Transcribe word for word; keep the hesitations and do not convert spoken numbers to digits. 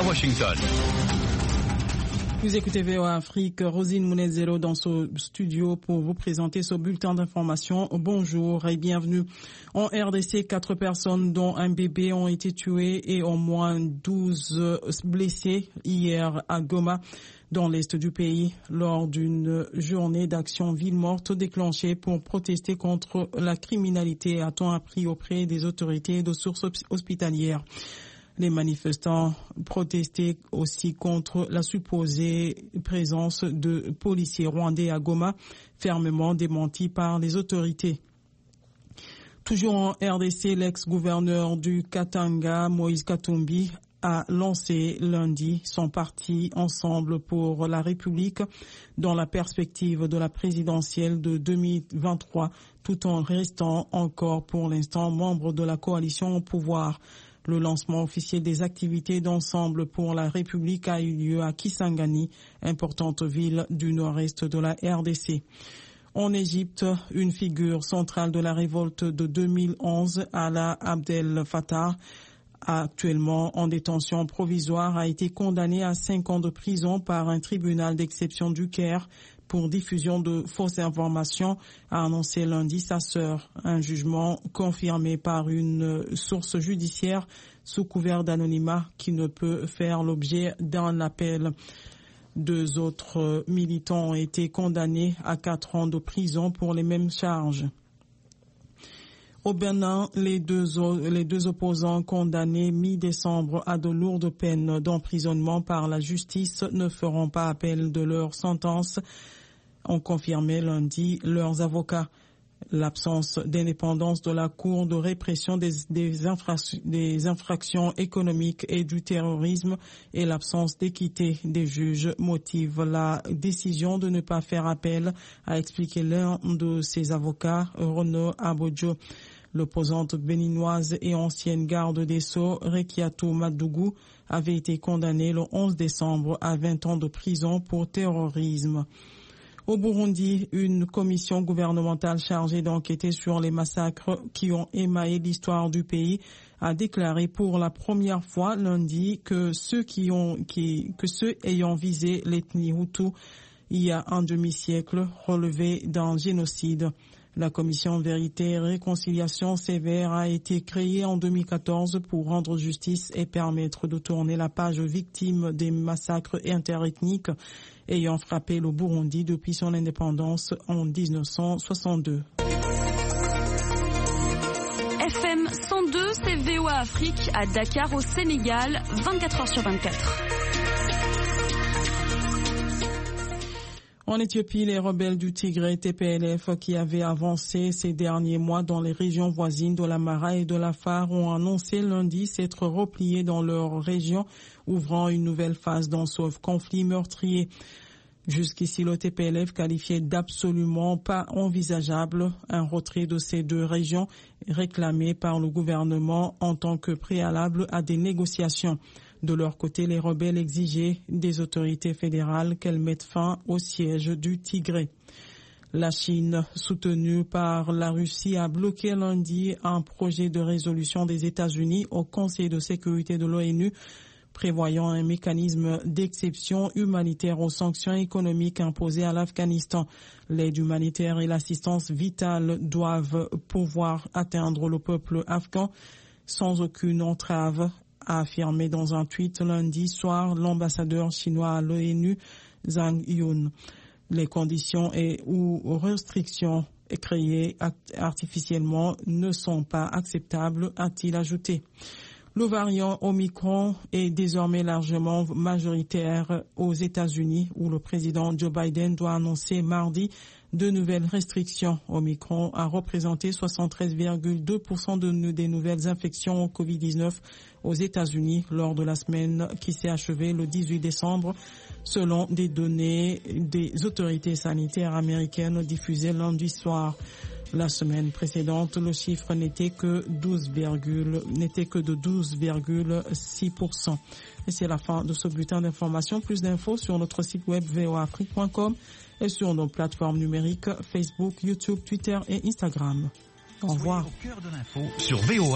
Washington. Vous écoutez V O A Afrique, Rosine Mounezero dans ce studio pour vous présenter ce bulletin d'information. Bonjour et bienvenue. En R D C, quatre personnes dont un bébé ont été tuées et au moins douze blessés hier à Goma, dans l'est du pays, lors d'une journée d'action ville morte déclenchée pour protester contre la criminalité, a-t-on appris auprès des autorités de sources hospitalières. Les manifestants protestaient aussi contre la supposée présence de policiers rwandais à Goma, fermement démentie par les autorités. Toujours en R D C, l'ex-gouverneur du Katanga, Moïse Katumbi, a lancé lundi son parti Ensemble pour la République dans la perspective de la présidentielle de deux mille vingt-trois, tout en restant encore pour l'instant membre de la coalition au pouvoir. Le lancement officiel des activités d'Ensemble pour la République a eu lieu à Kisangani, importante ville du nord-est de la R D C. En Égypte, une figure centrale de la révolte de deux mille onze, Alaa Abdel Fattah, actuellement en détention provisoire, a été condamné à cinq ans de prison par un tribunal d'exception du Caire pour diffusion de fausses informations, a annoncé lundi sa sœur. Un jugement confirmé par une source judiciaire sous couvert d'anonymat qui ne peut faire l'objet d'un appel. Deux autres militants ont été condamnés à quatre ans de prison pour les mêmes charges. Au Bénin, les deux, les deux opposants condamnés mi-décembre à de lourdes peines d'emprisonnement par la justice ne feront pas appel de leur sentence, ont confirmé lundi leurs avocats. L'absence d'indépendance de la Cour de répression des, des, infra, des infractions économiques et du terrorisme et l'absence d'équité des juges motivent la décision de ne pas faire appel, a expliqué l'un de ses avocats, Renaud Abodjo. L'opposante béninoise et ancienne garde des Sceaux, Rekiatou Madougou, avait été condamnée le onze décembre à vingt ans de prison pour terrorisme. Au Burundi, une commission gouvernementale chargée d'enquêter sur les massacres qui ont émaillé l'histoire du pays a déclaré pour la première fois lundi que ceux qui ont, qui, que ceux ayant visé l'ethnie Hutu il y a un demi-siècle relevaient d'un génocide. La commission Vérité et Réconciliation sévère a été créée en deux mille quatorze pour rendre justice et permettre de tourner la page aux victimes des massacres interethniques ayant frappé le Burundi depuis son indépendance en dix-neuf cent soixante-deux. F M cent deux, c'est V O A Afrique à Dakar au Sénégal, vingt-quatre heures sur vingt-quatre. En Éthiopie, les rebelles du Tigré T P L F qui avaient avancé ces derniers mois dans les régions voisines de l'Amara et de l'Afar ont annoncé lundi s'être repliés dans leur région, ouvrant une nouvelle phase dans ce conflit meurtrier. Jusqu'ici, le T P L F qualifiait d'absolument pas envisageable un retrait de ces deux régions réclamé par le gouvernement en tant que préalable à des négociations. De leur côté, les rebelles exigeaient des autorités fédérales qu'elles mettent fin au siège du Tigré. La Chine, soutenue par la Russie, a bloqué lundi un projet de résolution des États-Unis au Conseil de sécurité de l'ONU, prévoyant un mécanisme d'exception humanitaire aux sanctions économiques imposées à l'Afghanistan. L'aide humanitaire et l'assistance vitale doivent pouvoir atteindre le peuple afghan sans aucune entrave, a affirmé dans un tweet lundi soir l'ambassadeur chinois à l'ONU, Zhang Yun. Les conditions et ou restrictions créées artificiellement ne sont pas acceptables, a-t-il ajouté. Le variant Omicron est désormais largement majoritaire aux États-Unis, où le président Joe Biden doit annoncer mardi de nouvelles restrictions. Omicron a représenté soixante-treize virgule deux pour cent de, des nouvelles infections au covid dix-neuf aux États-Unis lors de la semaine qui s'est achevée le dix-huit décembre, selon des données des autorités sanitaires américaines diffusées lundi soir. La semaine précédente, le chiffre n'était que douze, n'était que de douze virgule six pour cent. Et c'est la fin de ce bulletin d'information. Plus d'infos sur notre site web v o a afrique point com et sur nos plateformes numériques Facebook, YouTube, Twitter et Instagram. Au revoir. Soyez au cœur de l'info sur V O A.